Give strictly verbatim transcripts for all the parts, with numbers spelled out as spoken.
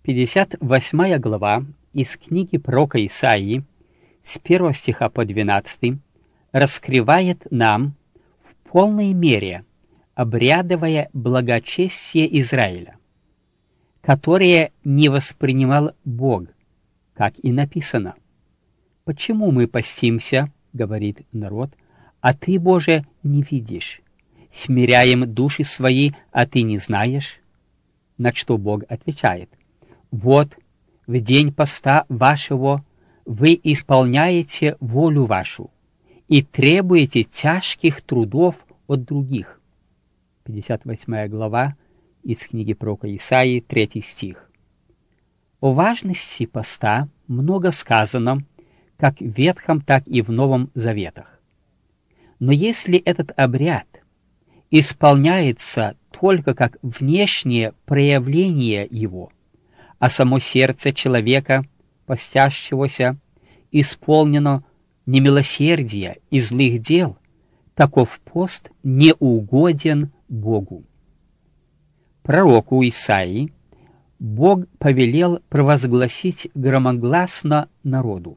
пятьдесят восьмая глава из книги пророка Исаии с первого стиха по двенадцатый раскрывает нам в полной мере обрядовое благочестие Израиля, которое не воспринимал Бог, как и написано. «Почему мы постимся, — говорит народ, — а ты, Боже, не видишь? Смиряем души свои, а ты не знаешь?» На что Бог отвечает: «Вот, в день поста вашего вы исполняете волю вашу и требуете тяжких трудов от других». пятьдесят восьмая глава из книги пророка Исаии, третий стих. О важности поста много сказано, как в Ветхом, так и в Новом Заветах. Но если этот обряд исполняется только как внешнее проявление его, а само сердце человека, постящегося, исполнено немилосердия и злых дел, таков пост не угоден Богу. Пророку Исаии Бог повелел провозгласить громогласно народу: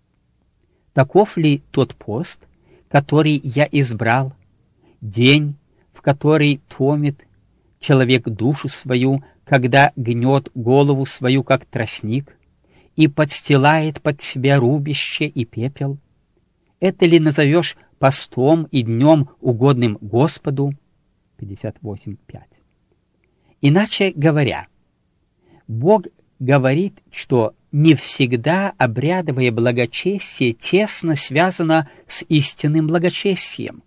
«Таков ли тот пост, который я избрал, день, в который томит человек душу свою, когда гнет голову свою, как тростник, и подстилает под себя рубище и пепел? Это ли назовешь постом и днем угодным Господу?» пятьдесят восемь пять. Иначе говоря, Бог говорит, что не всегда обрядовое благочестие тесно связано с истинным благочестием.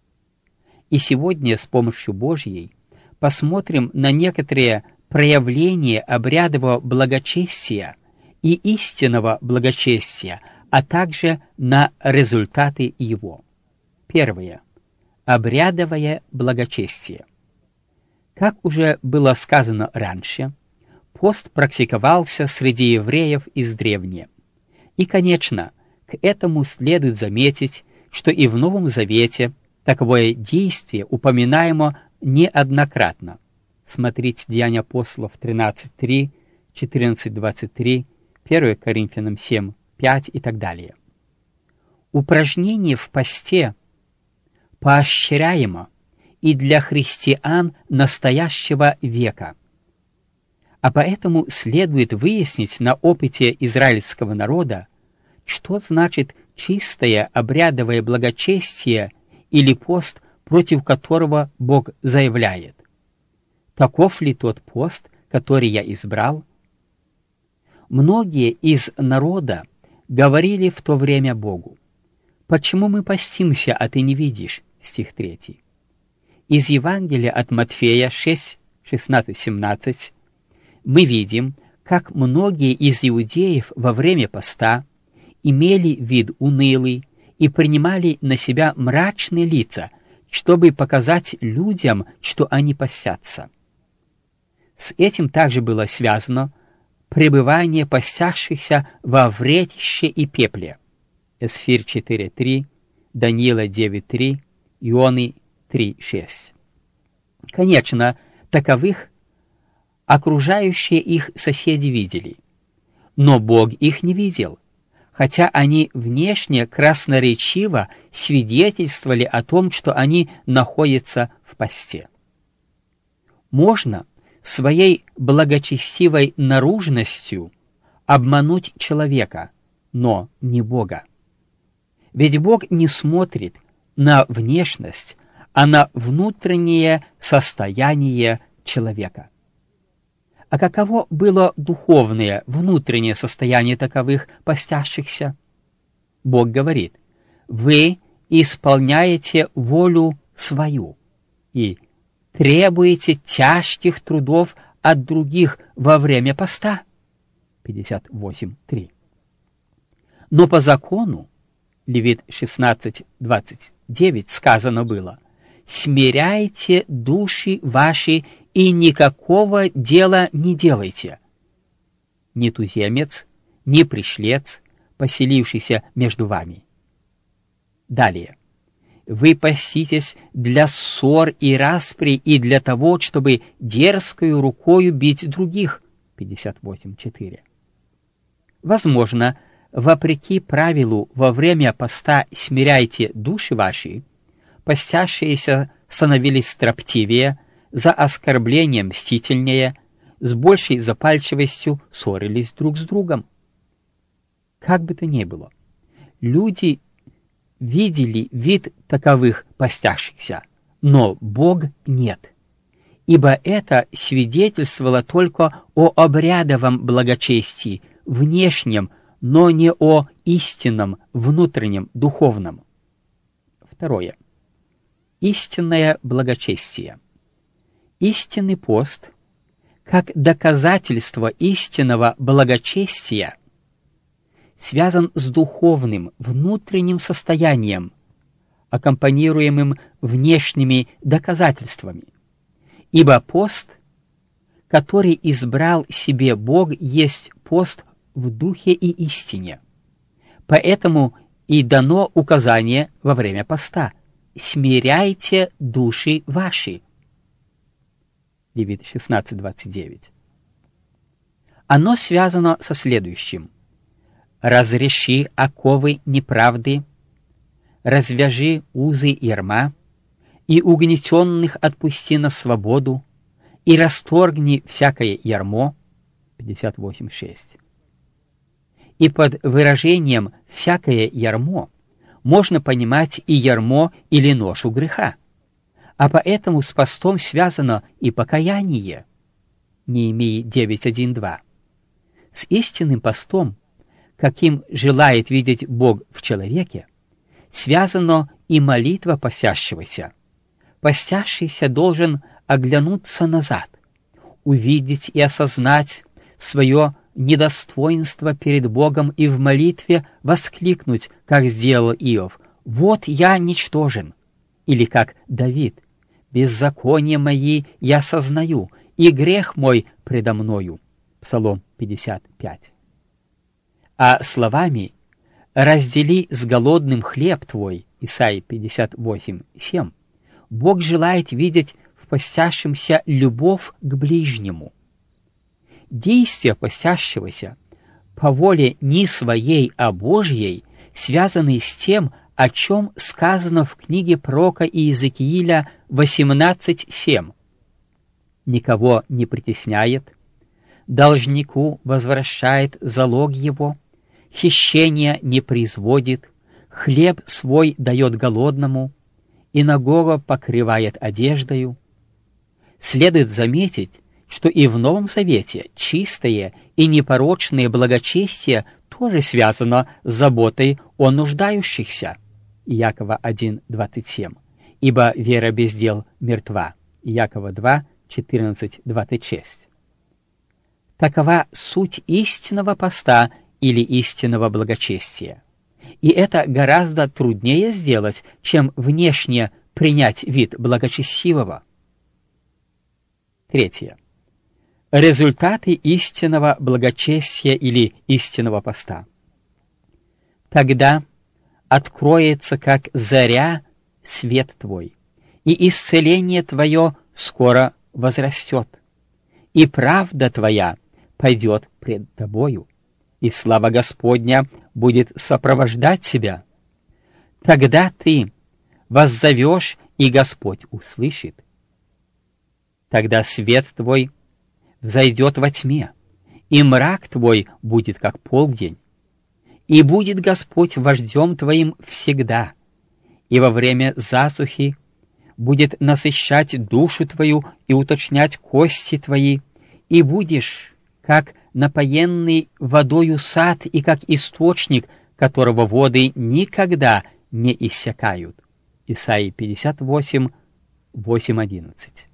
И сегодня с помощью Божьей посмотрим на некоторые проявления обрядового благочестия и истинного благочестия, а также на результаты его. Первое. Обрядовое благочестие. Как уже было сказано раньше, пост практиковался среди евреев издревле. И, конечно, к этому следует заметить, что и в Новом Завете таковое действие упоминаемо неоднократно. Смотрите Деяния апостолов тринадцать три, четырнадцать двадцать три, первое Коринфянам семь пять и так далее. Упражнение в посте поощряемо и для христиан настоящего века. А поэтому следует выяснить на опыте израильского народа, что значит чистое обрядовое благочестие или пост, против которого Бог заявляет: «Таков ли тот пост, который я избрал?» Многие из народа говорили в то время Богу: «Почему мы постимся, а ты не видишь?» Стих третий. Из Евангелия от Матфея шесть шестнадцать семнадцать мы видим, как многие из иудеев во время поста имели вид унылый и принимали на себя мрачные лица, чтобы показать людям, что они постятся. С этим также было связано пребывание постящихся во вретище и пепле. Эсфирь четыре три, Даниила девять три, Ионы три шесть. Конечно, таковых окружающие их соседи видели, но Бог их не видел, хотя они внешне красноречиво свидетельствовали о том, что они находятся в посте. Можно своей благочестивой наружностью обмануть человека, но не Бога. Ведь Бог не смотрит на внешность, а на внутреннее состояние человека. А каково было духовное, внутреннее состояние таковых постящихся? Бог говорит: «Вы исполняете волю свою и требуете тяжких трудов от других во время поста». пятьдесят восемь три. Но по закону, Левит шестнадцать двадцать девять, сказано было: «Смиряйте души ваши и никакого дела не делайте». Ни туземец, ни пришлец, поселившийся между вами. Далее. «Вы поститесь для ссор и распри и для того, чтобы дерзкою рукою бить других». пятьдесят восемь четыре. Возможно, вопреки правилу во время поста «смиряйте души ваши», постящиеся становились строптивее, за оскорбление мстительнее, с большей запальчивостью ссорились друг с другом. Как бы то ни было, люди видели вид таковых постящихся, но Бог нет, ибо это свидетельствовало только о обрядовом благочестии, внешнем, но не о истинном, внутреннем, духовном. Второе. Истинное благочестие. Истинный пост, как доказательство истинного благочестия, связан с духовным, внутренним состоянием, аккомпанируемым внешними доказательствами. Ибо пост, который избрал себе Бог, есть пост в духе и истине. Поэтому и дано указание во время поста: «Смиряйте души ваши». Левит шестнадцать двадцать девять. Оно связано со следующим: «Разреши оковы неправды, развяжи узы ярма, и угнетенных отпусти на свободу, и расторгни всякое ярмо». пятьдесят восемь шесть. И под выражением «всякое ярмо» можно понимать и ярмо или ношу греха. А поэтому с постом связано и покаяние. Неемии девять один два. С истинным постом, каким желает видеть Бог в человеке, связано и молитва постящегося. Постящийся должен оглянуться назад, увидеть и осознать свое недостоинство перед Богом и в молитве воскликнуть, как сделал Иов: «Вот я ничтожен», или как Давид: «Беззаконие мои я сознаю, и грех мой предо мною». Псалом пятьдесят пять. А словами «раздели с голодным хлеб твой» Исайя пятьдесят восемь семь, Бог желает видеть в постящемся любовь к ближнему. Действия постящегося по воле не своей, а Божьей связаны с тем, о чем сказано в книге пророка Иезекииля восемнадцать семь. «Никого не притесняет, должнику возвращает залог его, хищения не производит, хлеб свой дает голодному, и нагого покрывает одеждою». Следует заметить, что и в Новом Завете чистое и непорочное благочестие тоже связано с заботой о нуждающихся. Иакова один двадцать семь. «Ибо вера без дел мертва». Иакова два четырнадцать двадцать шесть. Такова суть истинного поста или истинного благочестия. И это гораздо труднее сделать, чем внешне принять вид благочестивого. Третье. Результаты истинного благочестия или истинного поста. Тогда откроется, как заря, свет твой, и исцеление твое скоро возрастет, и правда твоя пойдет пред тобою, и слава Господня будет сопровождать тебя. Тогда ты воззовешь, и Господь услышит. Тогда свет твой взойдет во тьме, и мрак твой будет как полдень. И будет Господь вождем твоим всегда, и во время засухи будет насыщать душу твою и уточнять кости твои, и будешь как напоенный водою сад и как источник, которого воды никогда не иссякают. Исайя пятьдесят восемь восемь одиннадцать.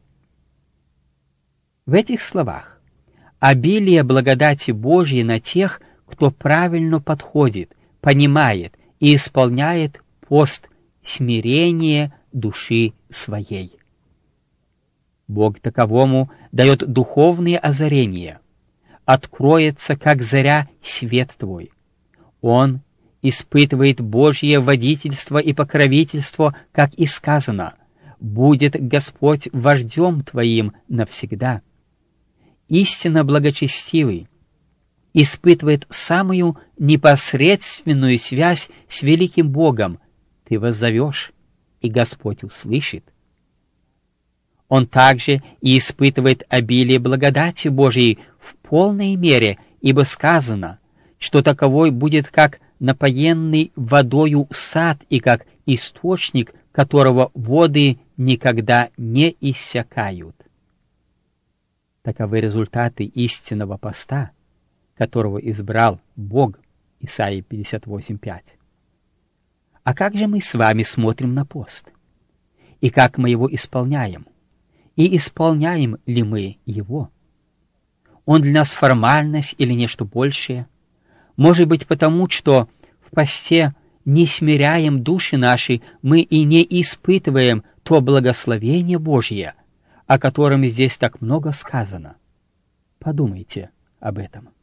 В этих словах обилие благодати Божьей на тех, кто правильно подходит, понимает и исполняет пост смирения души своей. Бог таковому дает духовные озарения. Откроется, как заря, свет твой. Он испытывает Божье водительство и покровительство, как и сказано: «Будет Господь вождем твоим навсегда». истинно благочестивый, испытывает самую непосредственную связь с великим Богом, ты воззовешь, и Господь услышит. Он также и испытывает обилие благодати Божией в полной мере, ибо сказано, что таковой будет как напоенный водою сад и как источник, которого воды никогда не иссякают. Таковы результаты истинного поста, которого избрал Бог, Исайя пятьдесят восемь пять. А как же мы с вами смотрим на пост? И как мы его исполняем? И исполняем ли мы его? Он для нас формальность или нечто большее? Может быть, потому что в посте не смиряем души наши, мы и не испытываем то благословение Божье, о котором здесь так много сказано. Подумайте об этом.